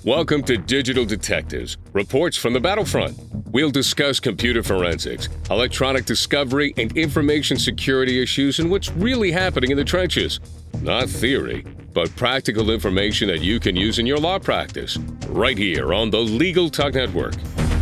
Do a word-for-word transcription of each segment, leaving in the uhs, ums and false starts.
Welcome to Digital Detectives, reports from the battlefront. We'll discuss computer forensics, electronic discovery, and information security issues and what's really happening in the trenches. Not theory, but practical information that you can use in your law practice. Right here on the Legal Talk Network.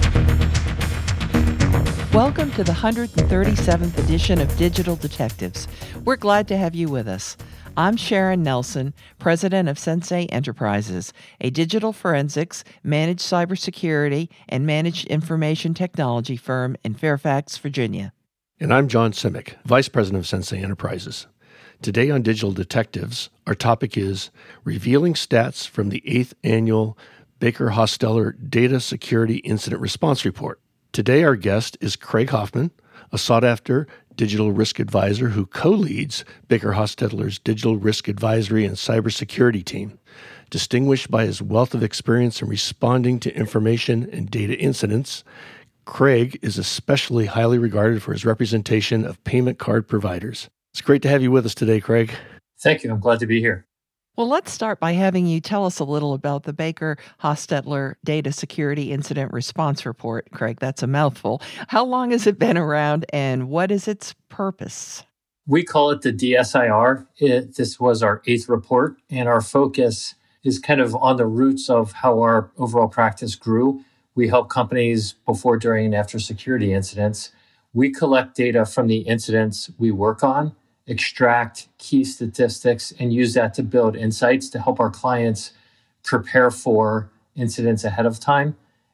Welcome to the one hundred thirty-seventh edition of Digital Detectives. We're glad to have you with us. I'm Sharon Nelson, president of Sensei Enterprises, a digital forensics, managed cybersecurity, and managed information technology firm in Fairfax, Virginia. And I'm John Simic, vice president of Sensei Enterprises. Today on Digital Detectives, our topic is revealing stats from the eighth annual Baker Hosteller Data Security Incident Response Report. Today, our guest is Craig Hoffman, a sought-after digital risk advisor who co-leads Baker Hosteller's digital risk advisory and cybersecurity team. Distinguished by his wealth of experience in responding to information and data incidents, Craig is especially highly regarded for his representation of payment card providers. It's great to have you with us today, Craig. Thank you. I'm glad to be here. Well, let's start by having you tell us a little about the Baker Hosteller Data Security Incident Response Report. Craig, that's a mouthful. How long has it been around and what is its purpose? We call it the D S I R. It, this was our eighth report, and our focus is kind of on the roots of how our overall practice grew. We help companies before, during, and after security incidents. We collect data from the incidents we work on, extract key statistics, and use that to build insights to help our clients prepare for incidents ahead of time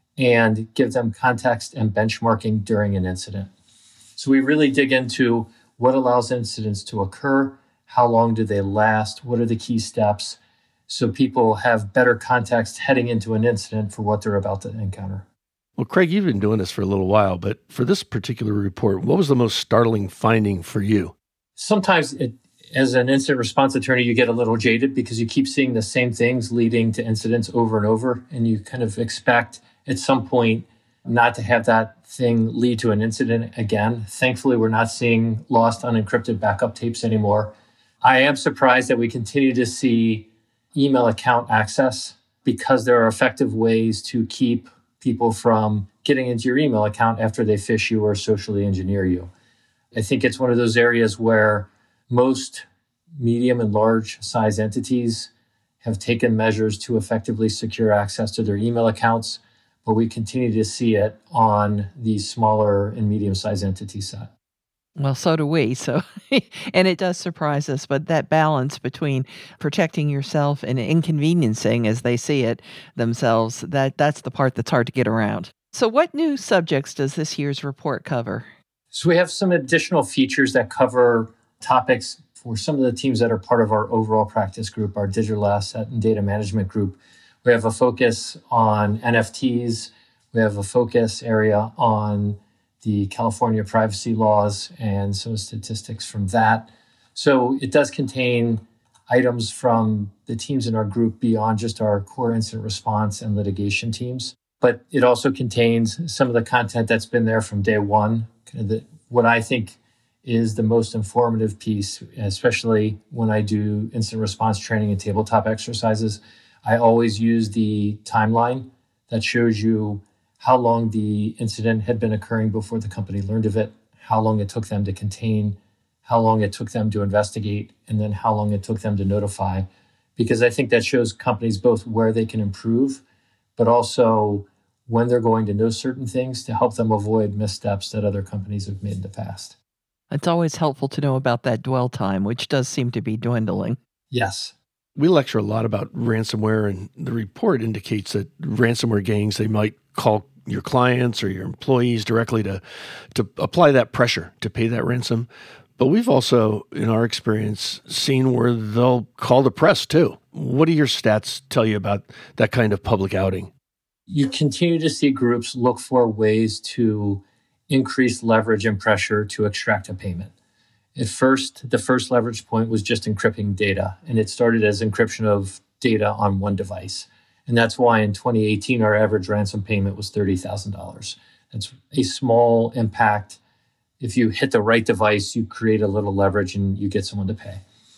and give them context and benchmarking during an incident. So we really dig into what allows incidents to occur, how long do they last, what are the key steps, so people have better context heading into an incident for what they're about to encounter. Well, Craig, you've been doing this for a little while, but for this particular report, what was the most startling finding for you? Sometimes it, as an incident response attorney, you get a little jaded because you keep seeing the same things leading to incidents over and over. And you kind of expect at some point not to have that thing lead to an incident again. Thankfully, we're not seeing lost unencrypted backup tapes anymore. I am surprised that we continue to see email account access because there are effective ways to keep people from getting into your email account after they phish you or socially engineer you. I think it's one of those areas where most medium and large size entities have taken measures to effectively secure access to their email accounts, but we continue to see it on the smaller and medium-sized entity set. Well, so do we. So, and it does surprise us, but that balance between protecting yourself and inconveniencing, as they see it themselves, that that's the part that's hard to get around. So what new subjects does this year's report cover? So we have some additional features that cover topics for some of the teams that are part of our overall practice group, our digital asset and data management group. We have a focus on N F Ts. We have a focus area on the California privacy laws and some statistics from that. So it does contain items from the teams in our group beyond just our core incident response and litigation teams. But it also contains some of the content that's been there from day one. Kind of the, what I think is the most informative piece, especially when I do incident response training and tabletop exercises. I always use the timeline that shows you how long the incident had been occurring before the company learned of it, how long it took them to contain, how long it took them to investigate, and then how long it took them to notify. Because I think that shows companies both where they can improve, but also when they're going to know certain things to help them avoid missteps that other companies have made in the past. It's always helpful to know about that dwell time, which does seem to be dwindling. Yes. We lecture a lot about ransomware, and the report indicates that ransomware gangs, they might call your clients or your employees directly to, to apply that pressure to pay that ransom. But we've also, in our experience, seen where they'll call the press too. What do your stats tell you about that kind of public outing? You continue to see groups look for ways to increase leverage and pressure to extract a payment. At first, the first leverage point was just encrypting data, and it started as encryption of data on one device. And that's why in twenty eighteen, our average ransom payment was thirty thousand dollars. That's a small impact. If you hit the right device, you create a little leverage and you get someone to pay.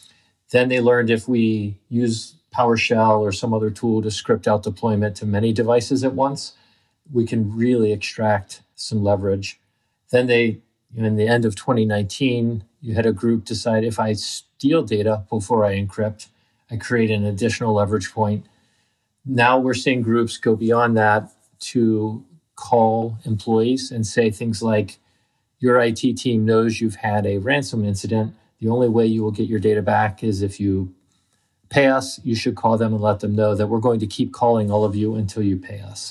Then they learned if we use PowerShell or some other tool to script out deployment to many devices at once, we can really extract some leverage. Then they, in the end of twenty nineteen, you had a group decide if I steal data before I encrypt, I create an additional leverage point. Now we're seeing groups go beyond that to call employees and say things like, your I T team knows you've had a ransom incident. The only way you will get your data back is if you pay us. You should call them and let them know that we're going to keep calling all of you until you pay us.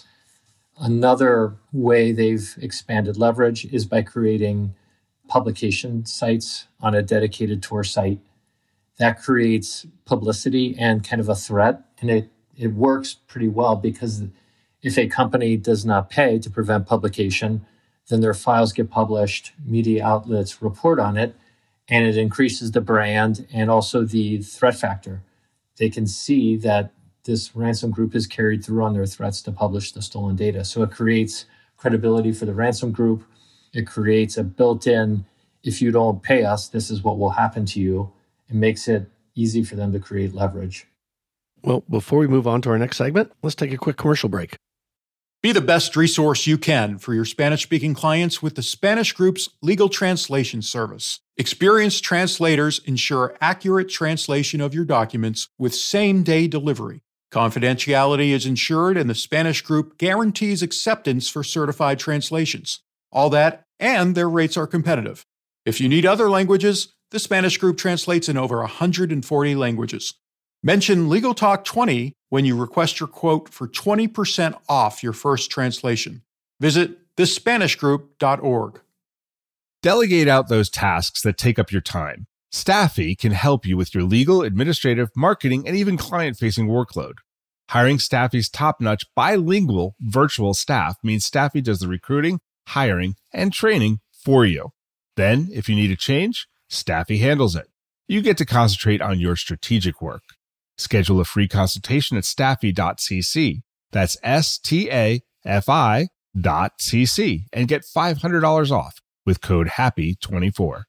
Another way they've expanded leverage is by creating publication sites on a dedicated Tor site. That creates publicity and kind of a threat, and it, it works pretty well because if a company does not pay to prevent publication, then their files get published, media outlets report on it, and it increases the brand and also the threat factor. They can see that this ransom group is carried through on their threats to publish the stolen data. So it creates credibility for the ransom group. It creates a built-in, if you don't pay us, this is what will happen to you. It makes it easy for them to create leverage. Well, before we move on to our next segment, let's take a quick commercial break. Be the best resource you can for your Spanish-speaking clients with the Spanish Group's legal translation service. Experienced translators ensure accurate translation of your documents with same-day delivery. Confidentiality is ensured, and the Spanish Group guarantees acceptance for certified translations. All that, and their rates are competitive. If you need other languages, the Spanish Group translates in over one hundred forty languages. Mention Legal Talk twenty when you request your quote for twenty percent off your first translation. Visit the spanish group dot org. Delegate out those tasks that take up your time. Staffy can help you with your legal, administrative, marketing, and even client-facing workload. Hiring Staffy's top-notch bilingual virtual staff means Staffy does the recruiting, hiring, and training for you. Then, if you need a change, Staffy handles it. You get to concentrate on your strategic work. Schedule a free consultation at staffy dot c c. That's S T A F I dot C C and get five hundred dollars off with code happy twenty-four.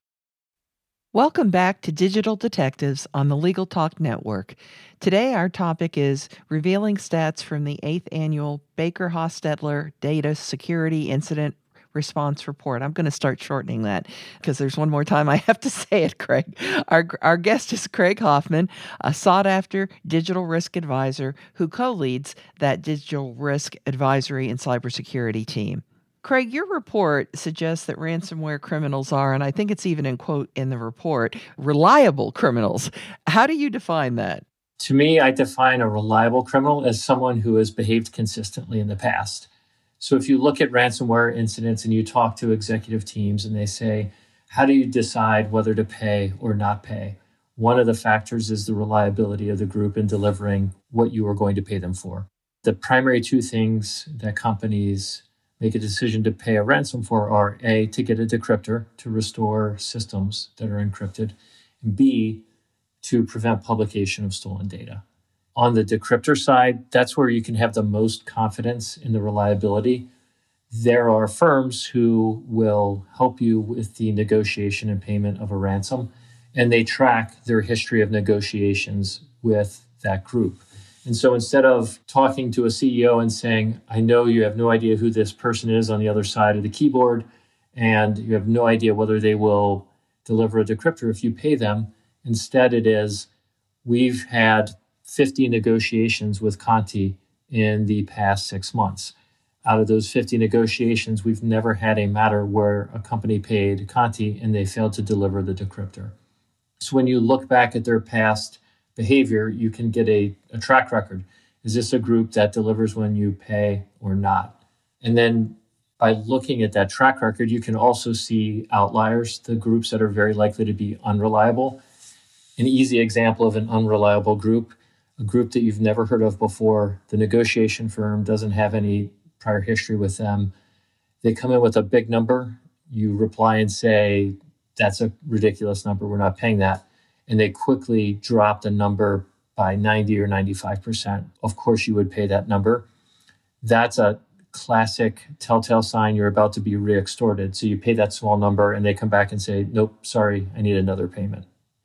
Welcome back to Digital Detectives on the Legal Talk Network. Today, our topic is revealing stats from the eighth Annual Baker Hostetler Data Security Incident Response Report. I'm going to start shortening that because there's one more time I have to say it, Craig. Our, our guest is Craig Hoffman, a sought-after digital risk advisor who co-leads that digital risk advisory and cybersecurity team. Craig, your report suggests that ransomware criminals are, and I think it's even in quote in the report, reliable criminals. How do you define that? To me, I define a reliable criminal as someone who has behaved consistently in the past. So if you look at ransomware incidents and you talk to executive teams and they say, how do you decide whether to pay or not pay? One of the factors is the reliability of the group in delivering what you are going to pay them for. The primary two things that companies make a decision to pay a ransom for are A, to get a decryptor to restore systems that are encrypted, and B, to prevent publication of stolen data. On the decryptor side, that's where you can have the most confidence in the reliability. There are firms who will help you with the negotiation and payment of a ransom, and they track their history of negotiations with that group. And so instead of talking to a C E O and saying, I know you have no idea who this person is on the other side of the keyboard, and you have no idea whether they will deliver a decryptor if you pay them, instead it is, we've had fifty negotiations with Conti in the past six months. Out of those fifty negotiations, we've never had a matter where a company paid Conti and they failed to deliver the decryptor. So when you look back at their past behavior, you can get a, a track record. Is this a group that delivers when you pay or not? And then by looking at that track record, you can also see outliers, the groups that are very likely to be unreliable. An easy example of an unreliable group, a group that you've never heard of before. The negotiation firm doesn't have any prior history with them. They come in with a big number. You reply and say, that's a ridiculous number. We're not paying that. And they quickly drop the number by ninety or ninety-five percent. Of course, you would pay that number. That's a classic telltale sign you're about to be re-extorted. So you pay that small number and they come back and say, nope, sorry, I need another payment.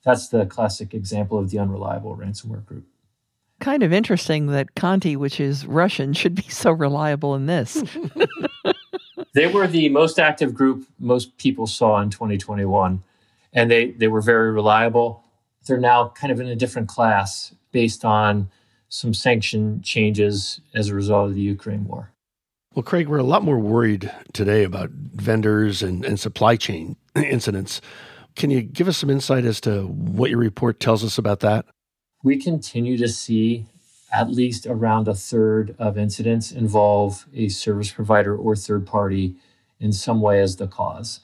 That's the classic example of the unreliable ransomware group. Kind of interesting that Conti, which is Russian, should be so reliable in this. They were the most active group most people saw in twenty twenty-one, and they, they were very reliable. They're now kind of in a different class based on some sanction changes as a result of the Ukraine war. Well, Craig, we're a lot more worried today about vendors and, and supply chain incidents. Can you give us some insight as to what your report tells us about that? We continue to see at least around a third of incidents involve a service provider or third party in some way as the cause.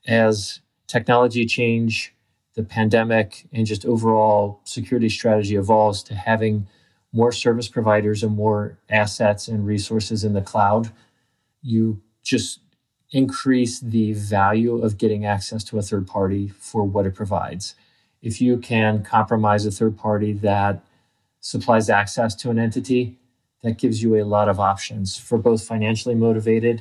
As technology change, the pandemic, and just overall security strategy evolves to having more service providers and more assets and resources in the cloud, you just increase the value of getting access to a third party for what it provides. If you can compromise a third party that supplies access to an entity, that gives you a lot of options for both financially motivated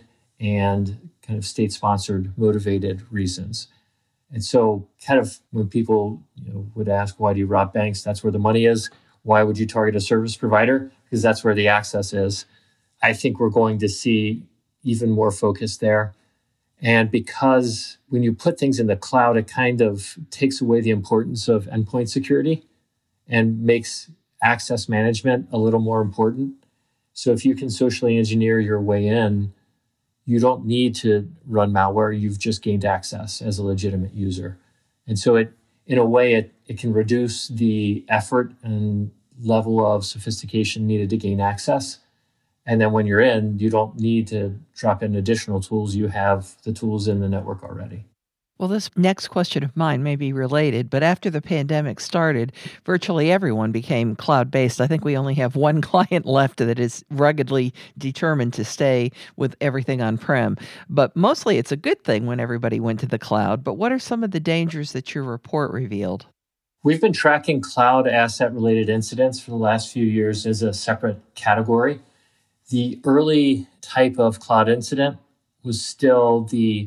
and kind of state-sponsored motivated reasons. And so kind of when people you know, would ask, why do you rob banks? That's where the money is. Why would you target a service provider? Because that's where the access is. I think we're going to see even more focus there. And because when you put things in the cloud, it kind of takes away the importance of endpoint security and makes access management a little more important. So if you can socially engineer your way in, you don't need to run malware. You've just gained access as a legitimate user. And so it, in a way, it, it can reduce the effort and level of sophistication needed to gain access. And then when you're in, you don't need to drop in additional tools. You have the tools in the network already. Well, this next question of mine may be related, but after the pandemic started, virtually everyone became cloud-based. I think we only have one client left that is ruggedly determined to stay with everything on-prem. But mostly it's a good thing when everybody went to the cloud. But what are some of the dangers that your report revealed? We've been tracking cloud asset-related incidents for the last few years as a separate category. The early type of cloud incident was still the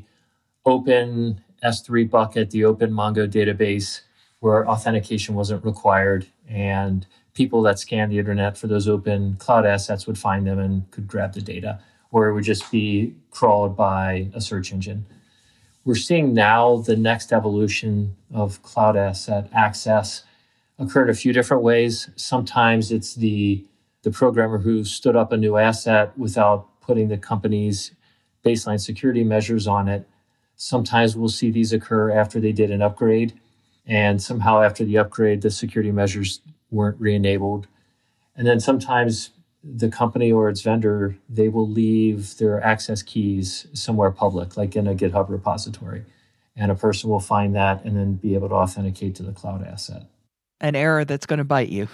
open S three bucket, the open Mongo database, where authentication wasn't required, and people that scanned the internet for those open cloud assets would find them and could grab the data, or it would just be crawled by a search engine. We're seeing now the next evolution of cloud asset access occur in a few different ways. Sometimes it's the the programmer who stood up a new asset without putting the company's baseline security measures on it. Sometimes we'll see these occur after they did an upgrade, and somehow after the upgrade, the security measures weren't re-enabled. And then sometimes the company or its vendor, they will leave their access keys somewhere public, like in a GitHub repository. And a person will find that and then be able to authenticate to the cloud asset. An error that's going to bite you.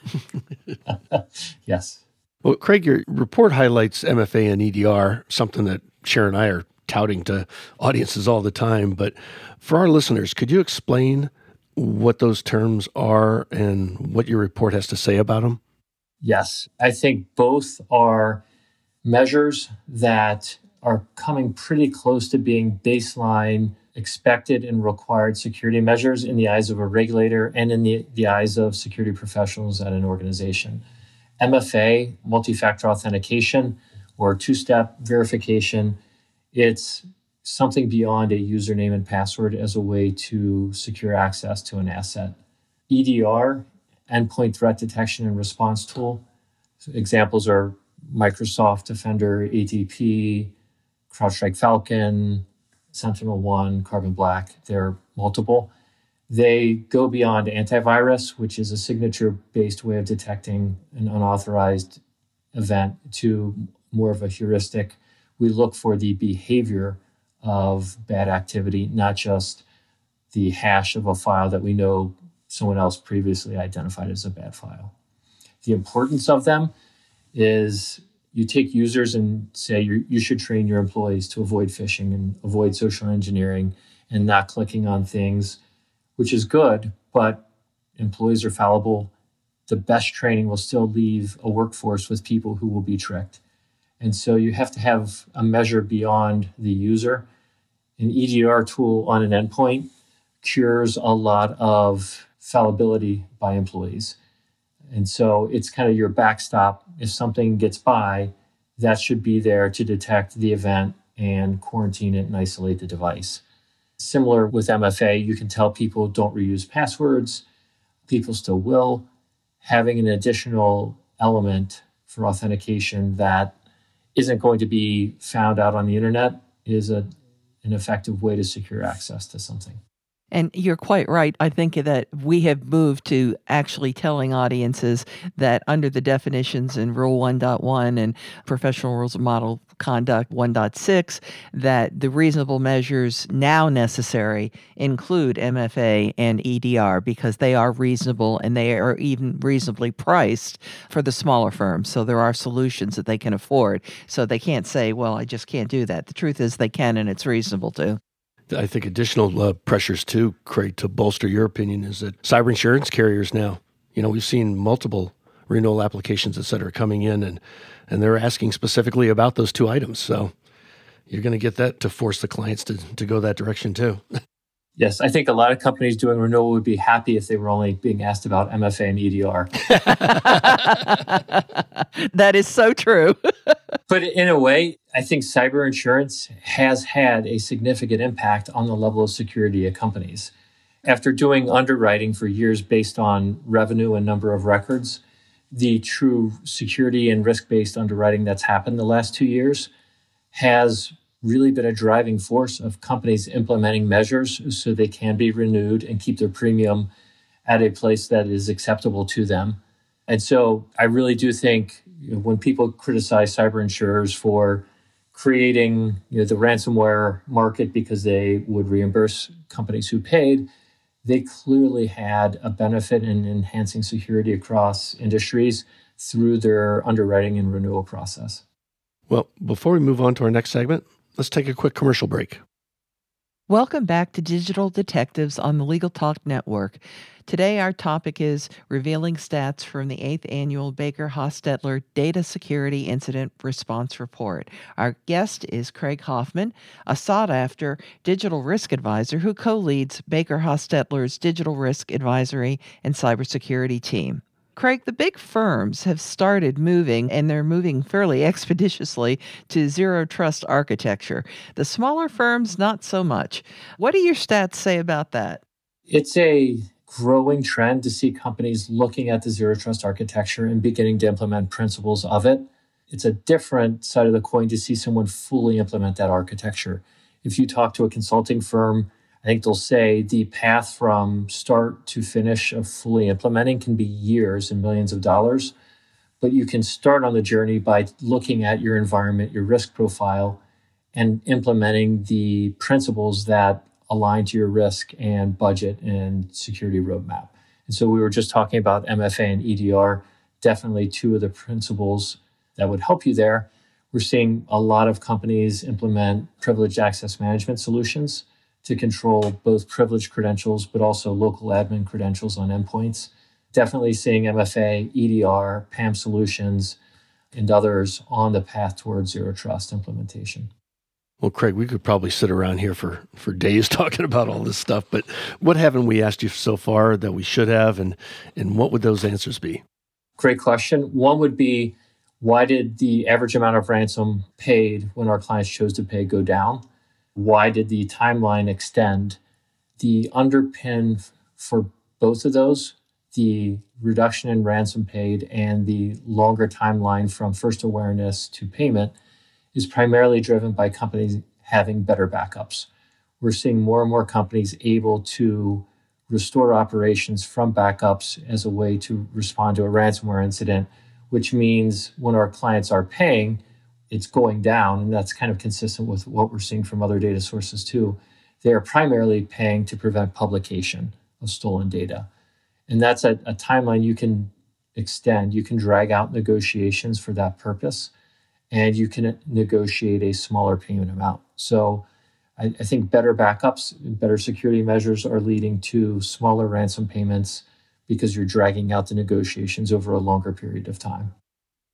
Yes. Well, Craig, your report highlights M F A and E D R, something that Sharon and I are touting to audiences all the time. But for our listeners, could you explain what those terms are and what your report has to say about them? Yes. I think both are measures that are coming pretty close to being baseline expected and required security measures in the eyes of a regulator and in the, the eyes of security professionals at an organization. M F A, multi-factor authentication, or two-step verification, it's something beyond a username and password as a way to secure access to an asset. E D R, endpoint threat detection and response tool. So examples are Microsoft Defender, A T P, CrowdStrike Falcon, SentinelOne, Carbon Black. They're multiple. They go beyond antivirus, which is a signature-based way of detecting an unauthorized event, to more of a heuristic. We look for the behavior of bad activity, not just the hash of a file that we know someone else previously identified as a bad file. The importance of them is you take users and say you you should train your employees to avoid phishing and avoid social engineering and not clicking on things, which is good, but employees are fallible. The best training will still leave a workforce with people who will be tricked. And so you have to have a measure beyond the user. An E D R tool on an endpoint cures a lot of fallibility by employees. And so it's kind of your backstop. If something gets by, that should be there to detect the event and quarantine it and isolate the device. Similar with M F A, you can tell people don't reuse passwords. People still will. Having an additional element for authentication that isn't going to be found out on the internet is a, an effective way to secure access to something. And you're quite right. I think that we have moved to actually telling audiences that under the definitions in Rule one point one and Professional Rules of Model Conduct one point six, that the reasonable measures now necessary include M F A and E D R because they are reasonable and they are even reasonably priced for the smaller firms. So there are solutions that they can afford. So they can't say, well, I just can't do that. The truth is they can, and it's reasonable to. I think additional uh, pressures too, Craig, to bolster your opinion is that cyber insurance carriers now, you know, we've seen multiple renewal applications, et cetera, coming in and, and they're asking specifically about those two items. So you're going to get that to force the clients to, to go that direction too. Yes, I think a lot of companies doing renewal would be happy if they were only being asked about M F A and E D R. That is so true. But in a way, I think cyber insurance has had a significant impact on the level of security at companies. After doing underwriting for years based on revenue and number of records, the true security and risk-based underwriting that's happened the last two years has really been a driving force of companies implementing measures so they can be renewed and keep their premium at a place that is acceptable to them. And so I really do think, you know, when people criticize cyber insurers for creating, you know, the ransomware market because they would reimburse companies who paid, they clearly had a benefit in enhancing security across industries through their underwriting and renewal process. Well, before we move on to our next segment, let's take a quick commercial break. Welcome back to Digital Detectives on the Legal Talk Network. Today, our topic is revealing stats from the eighth Annual Baker-Hostetler Data Security Incident Response Report. Our guest is Craig Hoffman, a sought-after digital risk advisor who co-leads Baker-Hostetler's Digital Risk Advisory and Cybersecurity team. Craig, the big firms have started moving, and they're moving fairly expeditiously, to zero trust architecture. The smaller firms, not so much. What do your stats say about that? It's a growing trend to see companies looking at the zero trust architecture and beginning to implement principles of it. It's a different side of the coin to see someone fully implement that architecture. If you talk to a consulting firm, I think they'll say the path from start to finish of fully implementing can be years and millions of dollars. But you can start on the journey by looking at your environment, your risk profile, and implementing the principles that align to your risk and budget and security roadmap. And so we were just talking about M F A and E D R, definitely two of the principles that would help you there. We're seeing a lot of companies implement privileged access management solutions to control both privileged credentials, but also local admin credentials on endpoints. Definitely seeing M F A, E D R, P A M solutions, and others on the path towards zero trust implementation. Well, Craig, we could probably sit around here for, for days talking about all this stuff, but what haven't we asked you so far that we should have, and, and what would those answers be? Great question. One would be, why did the average amount of ransom paid when our clients chose to pay go down? Why did the timeline extend? The underpin for both of those, the reduction in ransom paid and the longer timeline from first awareness to payment, is primarily driven by companies having better backups. We're seeing more and more companies able to restore operations from backups as a way to respond to a ransomware incident, which means when our clients are paying, it's going down, and that's kind of consistent with what we're seeing from other data sources too. They are primarily paying to prevent publication of stolen data. And that's a, a timeline you can extend. You can drag out negotiations for that purpose, and you can negotiate a smaller payment amount. So I, I think better backups, better security measures are leading to smaller ransom payments because you're dragging out the negotiations over a longer period of time.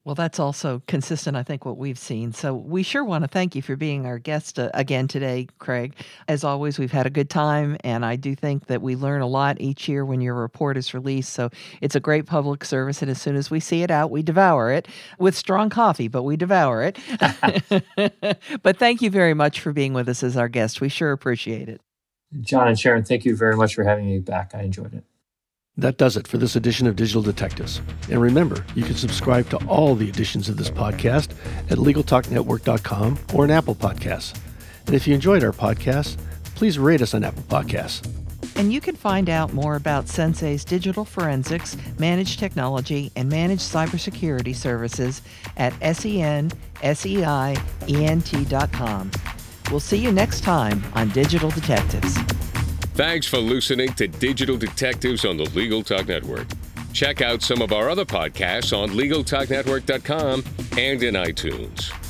Well, that's also consistent, I think, what we've seen. So we sure want to thank you for being our guest uh, again today, Craig. As always, we've had a good time, and I do think that we learn a lot each year when your report is released. So it's a great public service, and as soon as we see it out, we devour it with strong coffee, but we devour it. But thank you very much for being with us as our guest. We sure appreciate it. John and Sharon, thank you very much for having me back. I enjoyed it. That does it for this edition of Digital Detectives. And remember, you can subscribe to all the editions of this podcast at legal talk network dot com or on Apple Podcasts. And if you enjoyed our podcast, please rate us on Apple Podcasts. And you can find out more about Sensei's digital forensics, managed technology, and managed cybersecurity services at sen sei ent dot com. We'll see you next time on Digital Detectives. Thanks for listening to Digital Detectives on the Legal Talk Network. Check out some of our other podcasts on legal talk network dot com and in iTunes.